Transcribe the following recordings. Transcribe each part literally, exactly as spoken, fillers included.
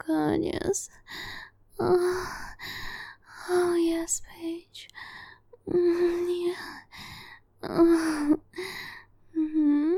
god, yes. Oh, oh yes, Paige. Mm, yeah. Oh, mm-hmm.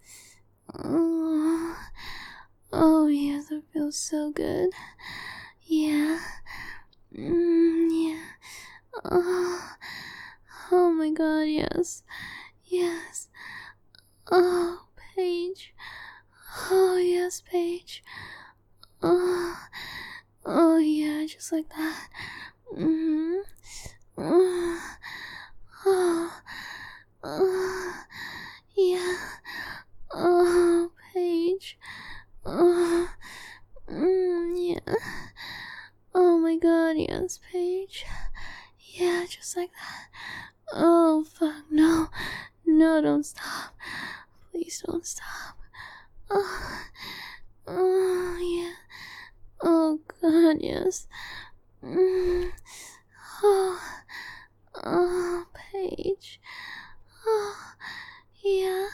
Oh, oh, yes, it feels so good. Yeah. Mm, yeah. Oh, oh my god, yes. Yes. Oh, Paige. Oh, yes, Paige. Oh, oh yeah, just like that. Mm-hmm. Oh, oh, oh, yeah. Oh, Paige. Oh, mm, yeah. Oh my god, yes, Paige. Yeah, just like that. Oh, fuck, no. No, don't stop. Please don't stop. Oh, oh yeah. Oh god, yes. Mm. Oh, oh, Paige. Oh, yeah.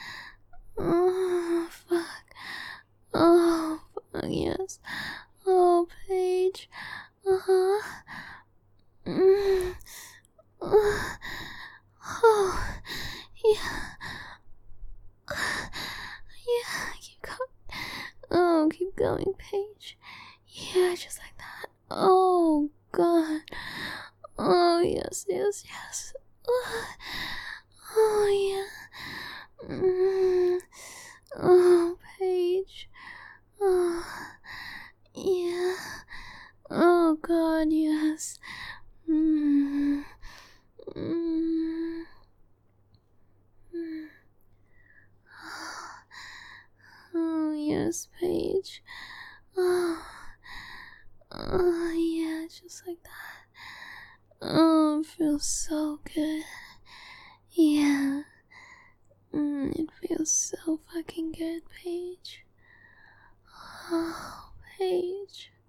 Oh, fuck. Oh, fuck, yes. Oh, Paige. Uh-huh. Mm. Oh, oh, yeah. Yeah, keep going. Oh, keep going, Paige. Yeah, just like that. Oh, God. Oh, yes, yes, yes. Oh, oh yeah. Mm. Oh, Paige. Oh, yeah. Oh, God, yes. Mm. Mm. Mm. Oh, yes, Paige. Oh, oh, yeah, just like that. Oh, it feels so good. Yeah. Mm, it feels so fucking good, Paige. Oh, Paige.